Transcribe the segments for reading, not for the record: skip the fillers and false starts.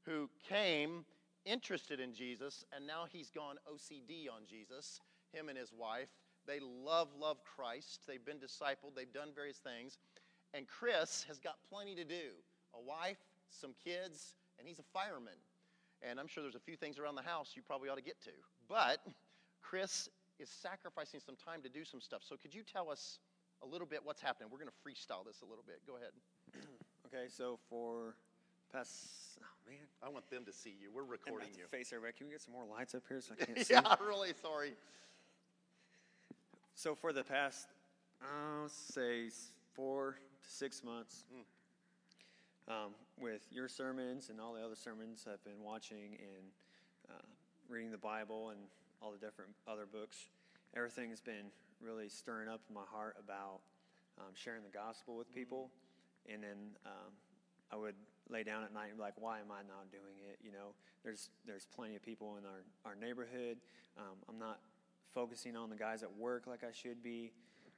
who came interested in Jesus, and now he's gone OCD on Jesus, him and his wife. They love Christ. They've been discipled. They've done various things. And Chris has got plenty to do. A wife, some kids, and he's a fireman. And I'm sure there's a few things around the house you probably ought to get to. But Chris is sacrificing some time to do some stuff. So could you tell us a little bit what's happening? We're going to freestyle this a little bit. Go ahead. Okay, so for past, oh man. I want them to see you. We're recording you. Face everybody. Can we get some more lights up here so I can't see? Yeah, really sorry. So for the past, say 4 to 6 months, with your sermons and all the other sermons I've been watching and reading the Bible and all the different other books, everything's been really stirring up in my heart about sharing the gospel with people. And then I would lay down at night and be like, why am I not doing it? You know, there's plenty of people in our neighborhood. I'm not focusing on the guys at work like I should be.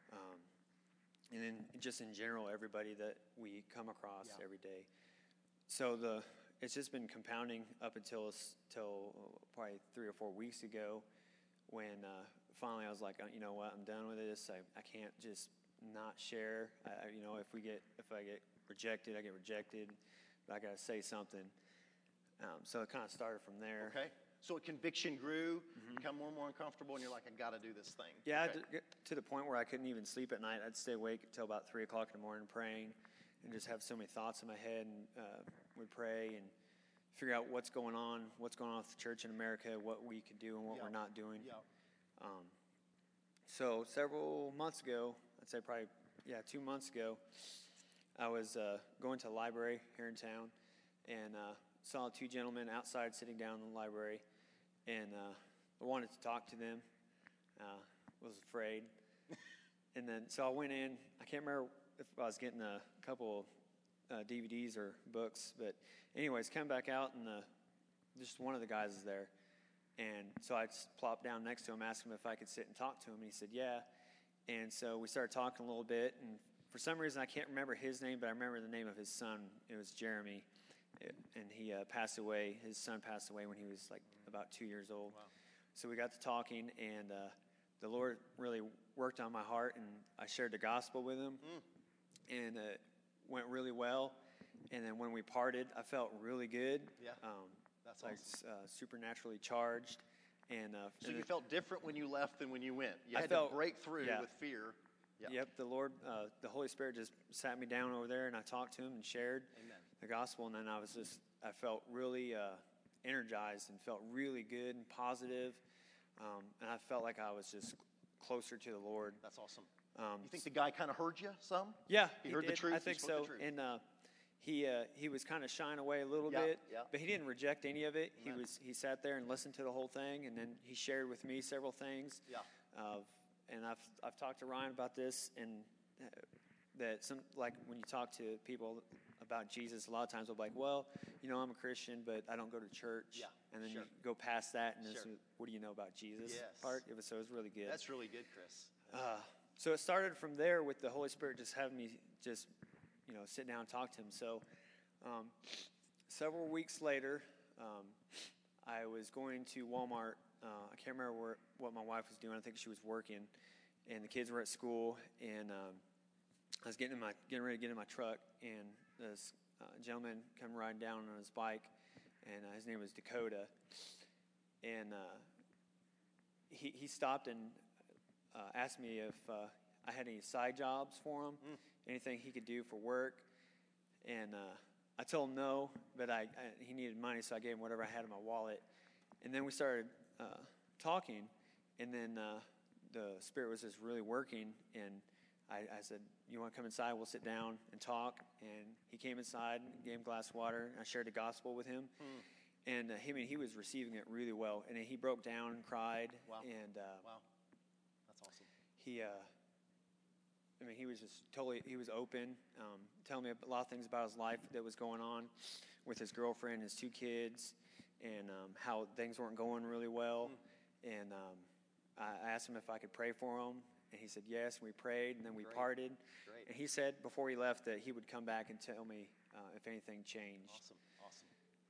And then just in general, everybody that we come across every day. So it's just been compounding up until probably 3 or 4 weeks ago when finally I was like, you know what, I'm done with this. I can't just not share. You know, if I get rejected, I get rejected. But I got to say something. So it kind of started from there. Okay. So a conviction grew, become more and more uncomfortable, and you're like, I got to do this thing. Yeah, okay. I get to the point where I couldn't even sleep at night. I'd stay awake until about 3 o'clock in the morning praying and just have so many thoughts in my head, and would pray and figure out what's going on with the church in America, what we could do and what we're not doing. Yeah. So several months ago, I'd say probably, 2 months ago, I was going to a library here in town and saw 2 gentlemen outside sitting down in the library, and I wanted to talk to them. Was afraid. And then, so I went in. I can't remember if I was getting a couple DVDs or books, but anyways, come back out, and just one of the guys is there. And so I just plopped down next to him, asked him if I could sit and talk to him, and he said, yeah. And so we started talking a little bit, and for some reason I can't remember his name, but I remember the name of his son. It was Jeremy, and he passed away. His son passed away when he was like about 2 years old. Wow. So we got to talking, and the Lord really worked on my heart, and I shared the gospel with him, and it went really well. And then when we parted, I felt really good. Yeah, that's like awesome. Supernaturally charged. And so you felt different when you left than when you went. You had to break through with fear. Yeah. Yep, the Lord, the Holy Spirit just sat me down over there, and I talked to him and shared the gospel. And then I felt really energized and felt really good and positive. And I felt like I was just closer to the Lord. That's awesome. You think the guy kind of heard you some? Yeah, he heard the truth. I think so. And he was kind of shying away a little bit, but he didn't reject any of it. Amen. He sat there and listened to the whole thing, and then he shared with me several things. Yeah. And I've talked to Ryan about this, and that like when you talk to people about Jesus, a lot of times they'll be like, well, you know, I'm a Christian, but I don't go to church. Yeah. And then you go past that, and Sure. what do you know about Jesus? Yes. Part. So it was really good. That's really good, Chris. So it started from there with the Holy Spirit just having me just, sit down and talk to him. So several weeks later, I was going to Walmart. I can't remember what my wife was doing. I think she was working, and the kids were at school. And I was getting ready to get in my truck, and this gentleman come riding down on his bike, and his name was Dakota. And he stopped and asked me if I had any side jobs for him, anything he could do for work. And I told him no, but he needed money, so I gave him whatever I had in my wallet. And then we started talking, and then the Spirit was just really working. And I said, you want to come inside? We'll sit down and talk. And he came inside and gave him a glass of water. I shared the gospel with him. And he was receiving it really well. And then he broke down and cried. Wow. And wow. That's awesome. He was just he was open, telling me a lot of things about his life that was going on with his girlfriend, his 2 kids, and how things weren't going really well. And I asked him if I could pray for him, and he said yes, and we prayed, and then we parted. Great. And he said before he left that he would come back and tell me if anything changed. Awesome.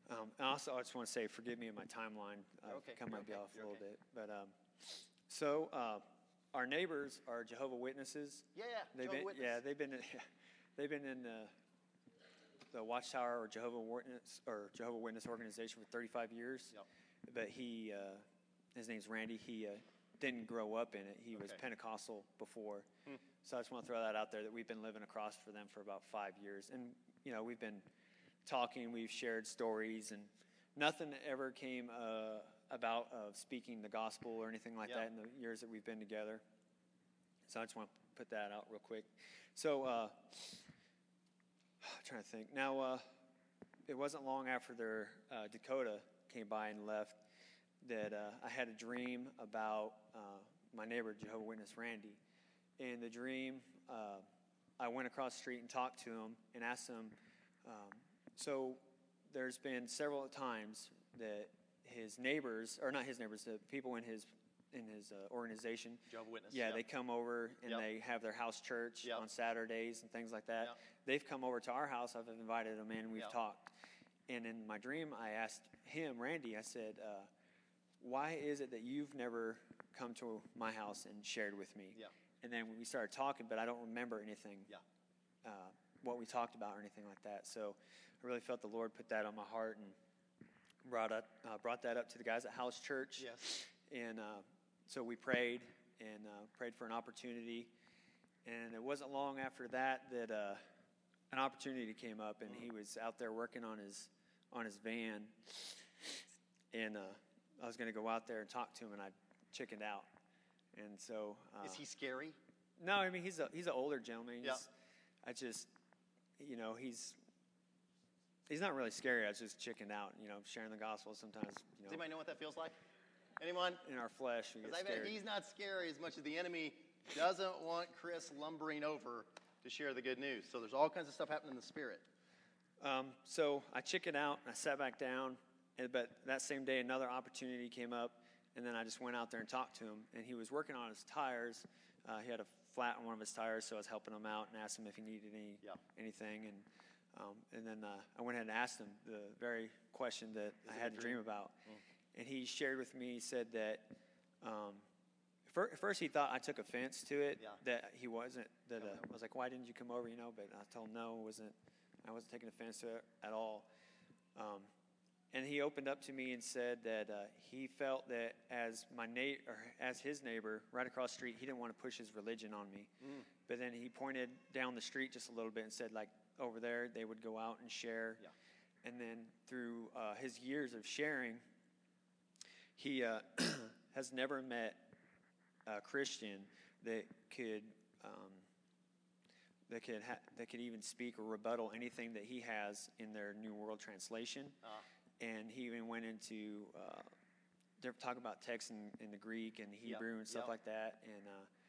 And also, I just want to say, forgive me in my timeline. Okay. Kind of might be Okay. off a You're little okay. bit. But so our neighbors are Jehovah Witnesses. Yeah, They've been they've been in the Watchtower or Jehovah Witness organization for 35 years. Yep. But his name's Randy. He didn't grow up in it. He was Okay. Pentecostal before. So I just want to throw that out there that we've been living across for them for about 5 years. And, we've been talking, we've shared stories, and nothing ever came about of speaking the gospel or anything like that in the years that we've been together. So I just want to put that out real quick. So I'm trying to think. Now, it wasn't long after Dakota came by and left that I had a dream about my neighbor, Jehovah Witness Randy. In the dream, I went across the street and talked to him and asked him, so there's been several times that his neighbors, or not his neighbors, the people in his organization, Jehovah's Witness. yeah, they come over and they have their house church on Saturdays and things like that. Yep. They've come over to our house. I've invited them in, and we've Yep. talked. And in my dream, I asked him, Randy, I said, why is it that you've never come to my house and shared with me? Yeah. And then we started talking, but I don't remember anything, Yeah. what we talked about or anything like that. So I really felt the Lord put that on my heart and brought that up to the guys at House Church. Yes. And so we prayed and prayed for an opportunity. And it wasn't long after that an opportunity came up, and he was out there working on his van. And I was going to go out there and talk to him, and I chickened out. And so Is he scary? no, I mean he's an older gentleman. Yeah. He's not really scary. I was just chickened out. Sharing the gospel sometimes. Does anybody know what that feels like? Anyone? In our flesh, we get Because I bet scared. he's not scary as much as the enemy doesn't want Chris lumbering over to share the good news. So there's all kinds of stuff happening in the spirit. So I chickened out and I sat back down. But that same day, another opportunity came up, and then I just went out there and talked to him. And he was working on his tires. He had a flat on one of his tires, so I was helping him out and asked him if he needed anything. And then I went ahead and asked him the very question that I had a dream about. And he shared with me, he said that at first he thought I took offense to it, that he wasn't, I was like, why didn't you come over, But I told him no, I wasn't taking offense to it at all. And he opened up to me and said that he felt that as his neighbor right across the street, he didn't want to push his religion on me. But then he pointed down the street just a little bit and said, like, over there, they would go out and share. Yeah. And then through his years of sharing, he has never met a Christian that could even speak or rebuttal anything that he has in their New World Translation. And he even went into talk about text in the Greek and Hebrew and stuff like that. And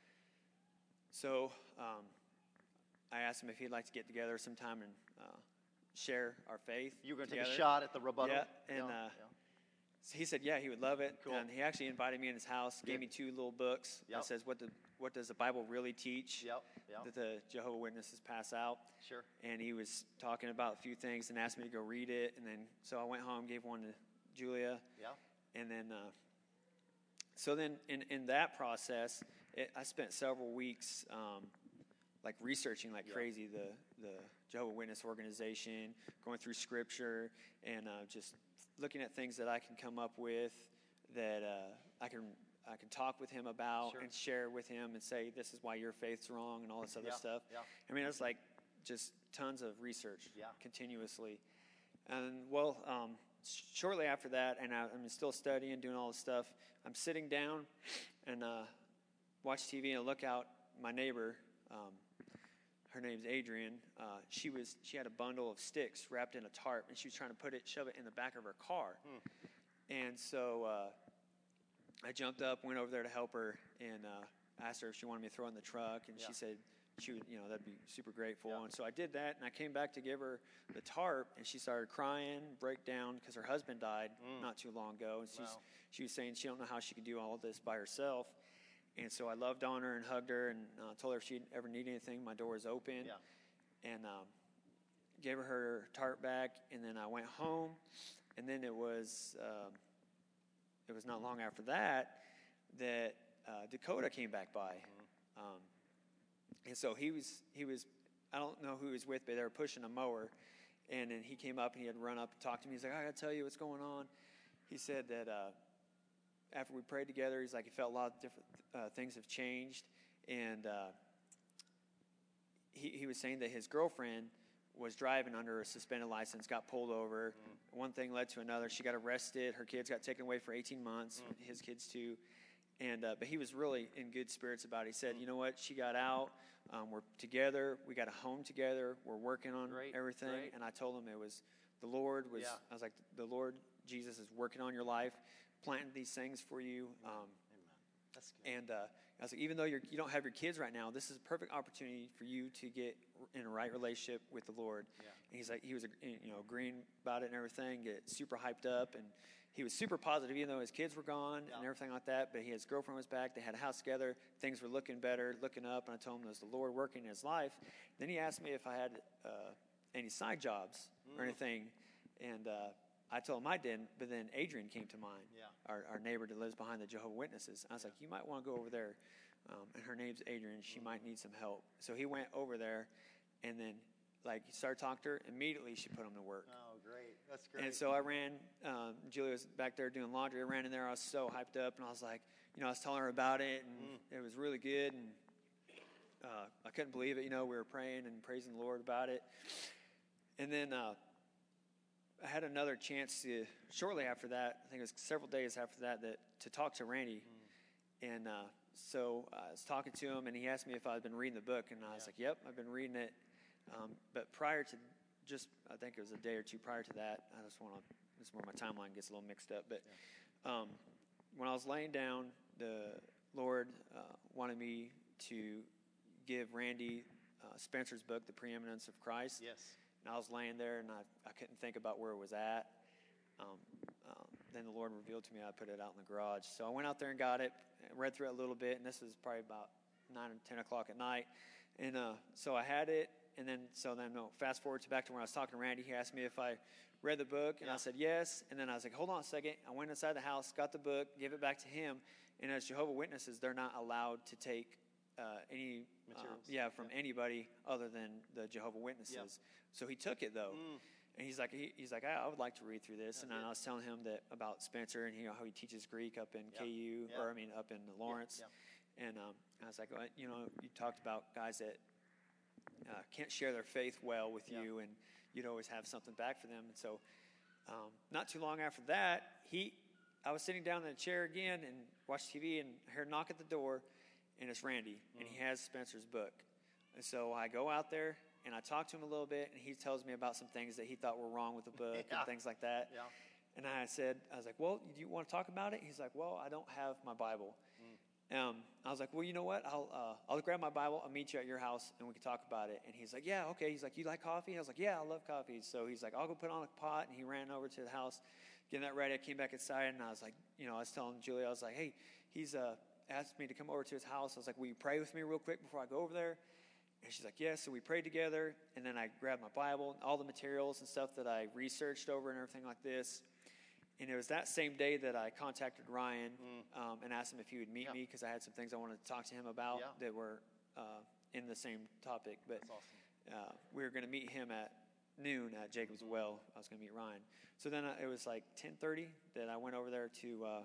so I asked him if he'd like to get together sometime and share our faith. You were going to together. take a shot at the rebuttal? Yeah, and so he said, yeah, he would love it. Cool. And he actually invited me in his house, gave me 2 little books Yep. that says, what does the Bible really teach Yep. that the Jehovah Witnesses pass out. Sure. And he was talking about a few things and asked me to go read it. And then, so I went home, gave one to Julia. Yeah. And then, so then in that process, I spent several weeks like researching like crazy the Jehovah Witness organization, going through scripture, and just looking at things that I can come up with that I can talk with him about and share with him and say, this is why your faith's wrong and all this other stuff. Yeah. I mean, it's like just tons of research continuously. And shortly after that, and I'm still studying, doing all this stuff, I'm sitting down and watch TV and look out. My neighbor, her name's Adrian. She had a bundle of sticks wrapped in a tarp, and she was trying to shove it in the back of her car. And so I jumped up, went over there to help her, and asked her if she wanted me to throw it in the truck, and she said she would, that'd be super grateful. And so I did that, and I came back to give her the tarp, and she started crying, break down, because her husband died not too long ago, and she was saying she don't know how she could do all of this by herself. And so I loved on her and hugged her and told her if she'd ever need anything, my door was open. And gave her tarp back. And then I went home And then it was not long after that Dakota came back by. And so he was, I don't know who he was with, but they were pushing a mower. And then he came up and he had run up and talked to me. He's like, I got to tell you what's going on. He said that after we prayed together, he's like, he felt a lot of different things have changed. And he was saying that his girlfriend was driving under a suspended license, got pulled over. One thing led to another. She got arrested. Her kids got taken away for 18 months, his kids too. And but he was really in good spirits about it. He said, you know what, she got out. We're together. We got a home together. We're working on everything. Great. And I told him it was the Lord was, I was like, the Lord Jesus is working on your life, planting these things for you. Amen. That's good. And I was like, even though you don't have your kids right now, this is a perfect opportunity for you to get in a right relationship with the Lord. Yeah. And he's like, he was agreeing about it and everything, get super hyped up, and he was super positive, even though his kids were gone and everything like that. But his girlfriend was back. They had a house together. Things were looking better, looking up. And I told him it was the Lord working in his life. Then he asked me if I had any side jobs or anything, and I told him I didn't. But then Adrian came to mind, our neighbor that lives behind the Jehovah's Witnesses. I was like, you might want to go over there. And her name's Adrian. She might need some help. So he went over there, and then he started talking to her. Immediately, she put him to work. Oh, great. That's great. And so I ran. Julia was back there doing laundry. I ran in there. I was so hyped up, and I was like, I was telling her about it, and it was really good. And I couldn't believe it. We were praying and praising the Lord about it. And then I had another chance to, shortly after that, I think it was several days after that, to talk to Randy. And so I was talking to him, and he asked me if I had been reading the book, and I was like, yep, I've been reading it. But prior to I think it was a day or two prior to that, this is where my timeline gets a little mixed up, but when I was laying down, the Lord wanted me to give Randy Spencer's book, The Preeminence of Christ. Yes. And I was laying there, and I couldn't think about where it was at. Then the Lord revealed to me I put it out in the garage. So I went out there and got it, read through it a little bit, and this was probably about 9 or 10 o'clock at night. And so I had it, and then fast forward back to when I was talking to Randy. He asked me if I read the book, and I said yes. And then I was like, hold on a second. I went inside the house, got the book, gave it back to him. And as Jehovah's Witnesses, they're not allowed to take any materials from anybody other than the Jehovah's Witnesses. Yeah. So he took it though. And he's like, I would like to read through this. And I was telling him about Spencer and how he teaches Greek up in KU, up in Lawrence. Yeah. And I was like, well, you talked about guys that can't share their faith well with you, and you'd always have something back for them. And so not too long after that, I was sitting down in a chair again and watched TV, and I heard a knock at the door, and it's Randy, and he has Spencer's book. And so I go out there, and I talk to him a little bit, and he tells me about some things that he thought were wrong with the book and things like that. Yeah. And I was like, well, do you want to talk about it? He's like, well, I don't have my Bible. I was like, well, you know what? I'll grab my Bible. I'll meet you at your house, and we can talk about it. And he's like, yeah, okay. He's like, you like coffee? I was like, yeah, I love coffee. So he's like, I'll go put on a pot. And he ran over to the house, getting that ready. I came back inside, and I was like, I was telling Julia, I was like, hey, he's asked me to come over to his house. I was like, will you pray with me real quick before I go over there? And she's like, yes. So we prayed together, and then I grabbed my Bible and all the materials and stuff that I researched over and everything like this. And it was that same day that I contacted Ryan and asked him if he would meet me, because I had some things I wanted to talk to him about that were in the same topic. But that's awesome. We were going to meet him at noon at Jacob's Well. I was going to meet Ryan. So then it was like 10:30 that I went over there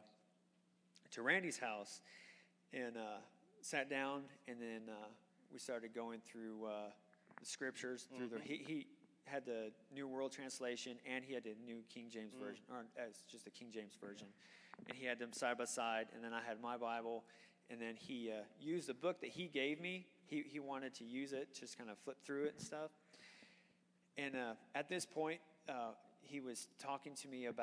to Randy's house and sat down, and then we started going through the scriptures. Through he had the New World Translation, and he had the New King James Version, or as just the King James Version. And he had them side by side, and then I had my Bible, and then he used the book that he gave me. He wanted to use it, just kind of flip through it and stuff. And at this point, he was talking to me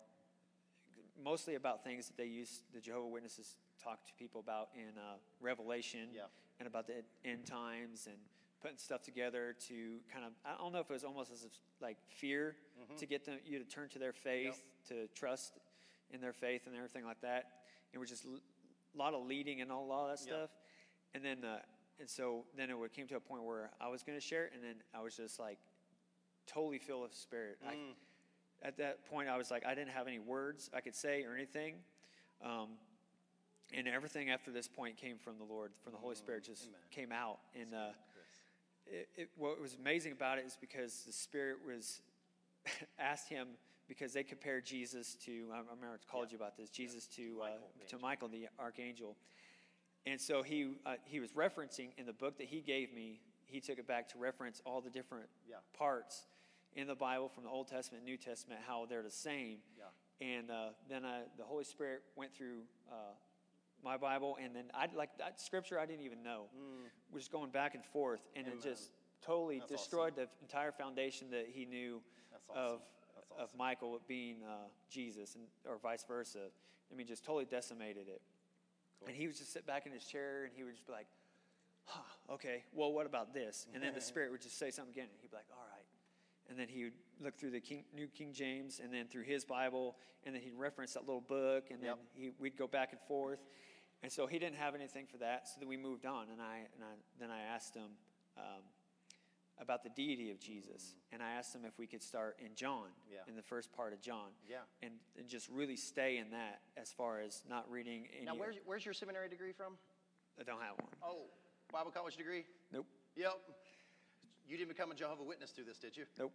mostly about things that the Jehovah's Witnesses talk to people about in Revelation, and about the end times, and putting stuff together to kind of, I don't know if it was almost as if like fear to get you to turn to their faith, to trust in their faith and everything like that. And we're just a lot of leading and a lot of that stuff. And then, so then it came to a point where I was going to share it, and then I was just like totally filled with Spirit. at that point, I was like, I didn't have any words I could say or anything. And everything after this point came from the Lord, from the Holy Spirit, just came out. And what was amazing about it is because the Spirit was asked him, because they compared Jesus to, I remember I called you about this, Jesus to Michael, the archangel. And so he was referencing in the book that he gave me, he took it back to reference all the different parts in the Bible from the Old Testament and New Testament, how they're the same. Yeah. And then the Holy Spirit went through my Bible, and then that scripture I didn't even know. We're just going back and forth, and it just totally destroyed the entire foundation that he knew of Michael being Jesus, or vice versa. I mean, just totally decimated it. Cool. And he would just sit back in his chair, and he would just be like, okay, well, what about this? And then the Spirit would just say something again, and he'd be like, all right. And then he would look through the New King James, and then through his Bible, and then he'd reference that little book, and then we'd go back and forth. And so he didn't have anything for that, so then we moved on, and I asked him about the deity of Jesus, and I asked him if we could start in John, in the first part of John, and just really stay in that as far as not reading any. Now, where's your seminary degree from? I don't have one. Oh, Bible college degree? Nope. Yep. You didn't become a Jehovah's Witness through this, did you? Nope.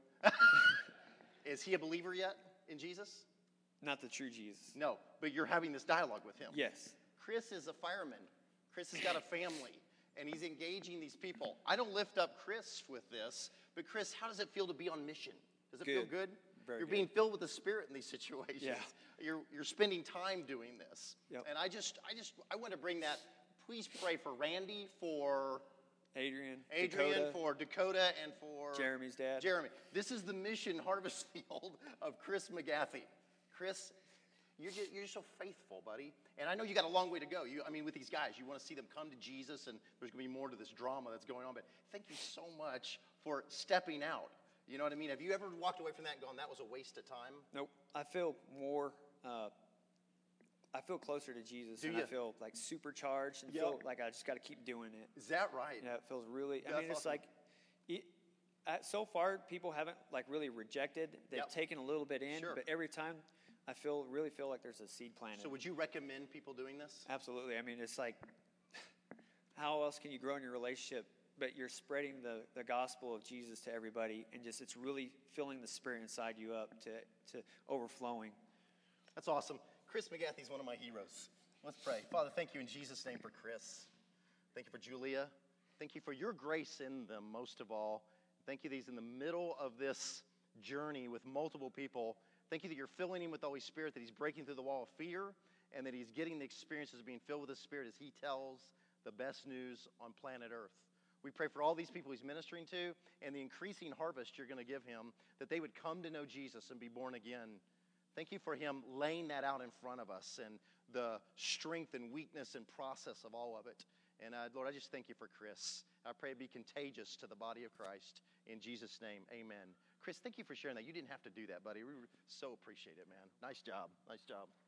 Is he a believer yet in Jesus? Not the true Jesus. No, but you're having this dialogue with him. Yes. Chris is a fireman. Chris has got a family, and he's engaging these people. I don't lift up Chris with this, but Chris, how does it feel to be on mission? Does it feel good? Very You're good. being filled with the Spirit in these situations. Yeah. You're spending time doing this. Yep. And I want to bring that. Please pray for Randy, for Adrian, for Dakota, and for Jeremy's dad. Jeremy. This is the mission harvest field of Chris McGathy. Chris, you're just so faithful, buddy. And I know you got a long way to go. With these guys, you want to see them come to Jesus, and there's going to be more to this drama that's going on. But thank you so much for stepping out. You know what I mean? Have you ever walked away from that and gone, that was a waste of time? Nope. I feel more, I feel closer to Jesus. I feel like supercharged and feel like I just got to keep doing it. Is that right? Yeah, it feels really, it's awesome. like, so far people haven't really rejected. They've taken a little bit in, but every time I really feel like there's a seed planted. So would you recommend people doing this? Absolutely. It's like, how else can you grow in your relationship? But you're spreading the gospel of Jesus to everybody, and it's really filling the Spirit inside you up to overflowing. That's awesome. Chris McGathy's one of my heroes. Let's pray. Father, thank you in Jesus' name for Chris. Thank you for Julia. Thank you for your grace in them, most of all. Thank you that he's in the middle of this journey with multiple people. Thank you that you're filling him with the Holy Spirit, that he's breaking through the wall of fear, and that he's getting the experiences of being filled with the Spirit as he tells the best news on planet Earth. We pray for all these people he's ministering to and the increasing harvest you're going to give him, that they would come to know Jesus and be born again. Thank you for him laying that out in front of us and the strength and weakness and process of all of it. And Lord, I just thank you for Chris. I pray it be contagious to the body of Christ. In Jesus' name, amen. Chris, thank you for sharing that. You didn't have to do that, buddy. We so appreciate it, man. Nice job. Nice job.